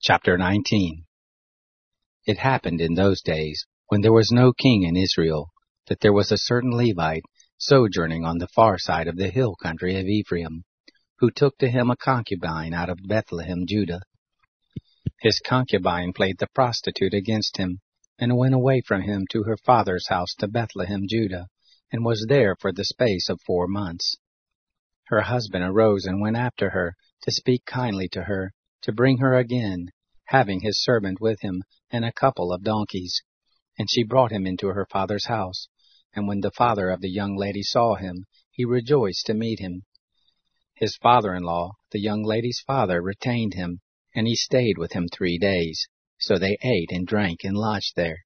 Chapter 19. It happened in those days, when there was no king in Israel, that there was a certain Levite sojourning on the far side of the hill country of Ephraim, who took to him a concubine out of Bethlehem, Judah. His concubine played the prostitute against him, and went away from him to her father's house to Bethlehem, Judah, and was there for the space of 4 months. Her husband arose and went after her, to speak kindly to her, to bring her again, having his servant with him, and a couple of donkeys. And she brought him into her father's house. And when the father of the young lady saw him, he rejoiced to meet him. His father-in-law, the young lady's father, retained him, and he stayed with him 3 days. So they ate and drank and lodged there.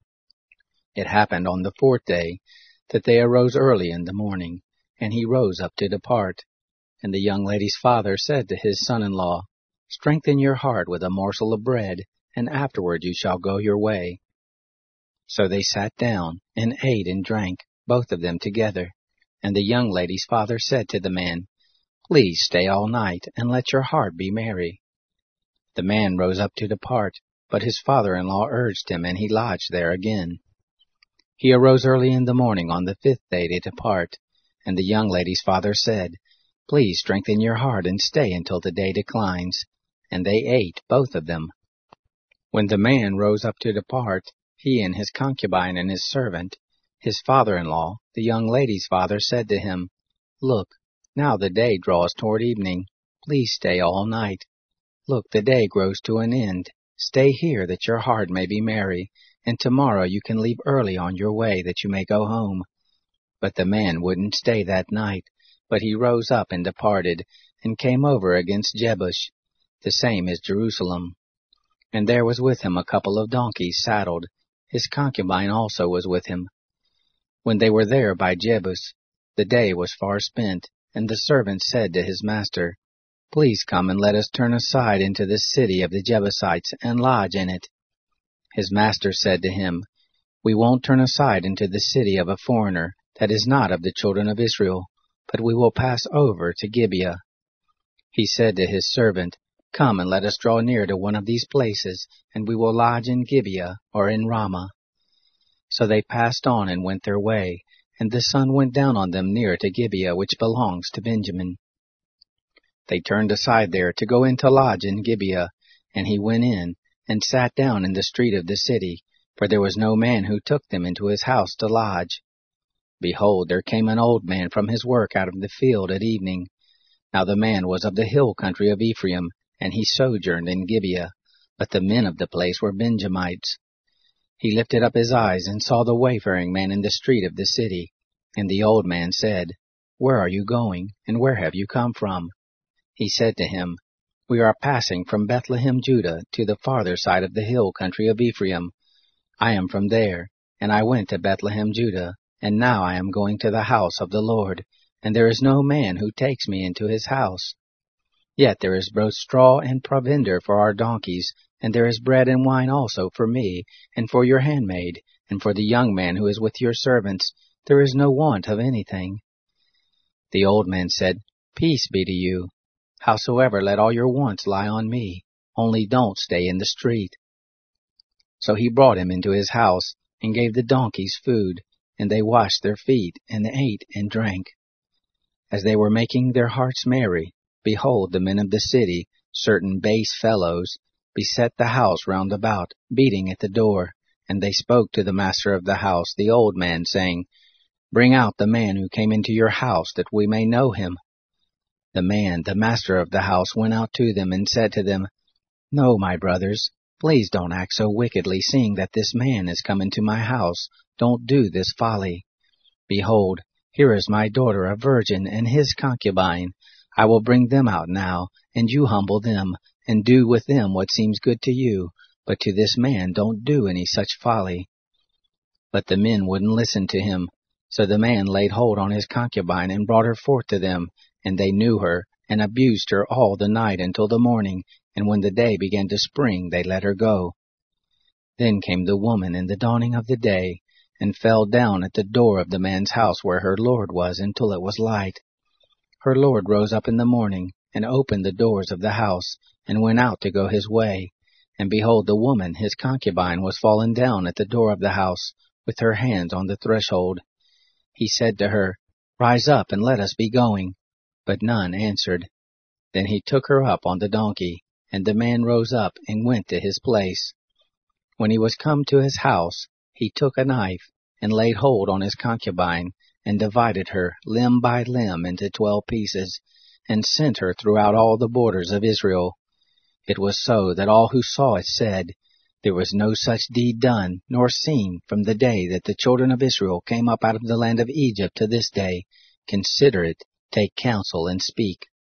It happened on the 4th day, that they arose early in the morning, and he rose up to depart. And the young lady's father said to his son-in-law, Strengthen your heart with a morsel of bread, and afterward you shall go your way. So they sat down, and ate and drank, both of them together. And the young lady's father said to the man, Please stay all night, and let your heart be merry. The man rose up to depart, but his father-in-law urged him, and he lodged there again. He arose early in the morning on the 5th day to depart, and the young lady's father said, Please strengthen your heart, and stay until the day declines. And they ate, both of them. When the man rose up to depart, he and his concubine and his servant, his father-in-law, the young lady's father, said to him, Look, now the day draws toward evening. Please stay all night. Look, the day grows to an end. Stay here that your heart may be merry, and tomorrow you can leave early on your way that you may go home. But the man wouldn't stay that night, but he rose up and departed, and came over against Jebus, the same as Jerusalem. And there was with him a couple of donkeys saddled. His concubine also was with him. When they were there by Jebus, the day was far spent, and the servant said to his master, Please come and let us turn aside into the city of the Jebusites, and lodge in it. His master said to him, We won't turn aside into the city of a foreigner, that is not of the children of Israel, but we will pass over to Gibeah. He said to his servant, Come and let us draw near to one of these places, and we will lodge in Gibeah or in Ramah. So they passed on and went their way, and the sun went down on them near to Gibeah, which belongs to Benjamin. They turned aside there to go in to lodge in Gibeah, and he went in, and sat down in the street of the city, for there was no man who took them into his house to lodge. Behold, there came an old man from his work out of the field at evening. Now the man was of the hill country of Ephraim, and he sojourned in Gibeah, but the men of the place were Benjamites. He lifted up his eyes and saw the wayfaring man in the street of the city. And the old man said, Where are you going, and where have you come from? He said to him, We are passing from Bethlehem, Judah, to the farther side of the hill country of Ephraim. I am from there, and I went to Bethlehem, Judah, and now I am going to the house of the Lord, and there is no man who takes me into his house. Yet there is both straw and provender for our donkeys, and there is bread and wine also for me, and for your handmaid, and for the young man who is with your servants. There is no want of anything. The old man said, Peace be to you. Howsoever, let all your wants lie on me, only don't stay in the street. So he brought him into his house, and gave the donkeys food, and they washed their feet, and ate and drank. As they were making their hearts merry, behold, the men of the city, certain base fellows, beset the house round about, beating at the door. And they spoke to the master of the house, the old man, saying, Bring out the man who came into your house, that we may know him. The man, the master of the house, went out to them, and said to them, No, my brothers, please don't act so wickedly, seeing that this man is come into my house. Don't do this folly. Behold, here is my daughter, a virgin, and his concubine. I will bring them out now, and you humble them, and do with them what seems good to you, but to this man don't do any such folly. But the men wouldn't listen to him. So the man laid hold on his concubine, and brought her forth to them, and they knew her, and abused her all the night until the morning, and when the day began to spring, they let her go. Then came the woman in the dawning of the day, and fell down at the door of the man's house where her lord was until it was light. Her lord rose up in the morning, and opened the doors of the house, and went out to go his way. And behold, the woman, his concubine, was fallen down at the door of the house, with her hands on the threshold. He said to her, Rise up, and let us be going. But none answered. Then he took her up on the donkey, and the man rose up and went to his place. When he was come to his house, he took a knife, and laid hold on his concubine, and divided her limb by limb into 12 pieces, and sent her throughout all the borders of Israel. It was so that all who saw it said, There was no such deed done, nor seen, from the day that the children of Israel came up out of the land of Egypt to this day. Consider it, take counsel, and speak.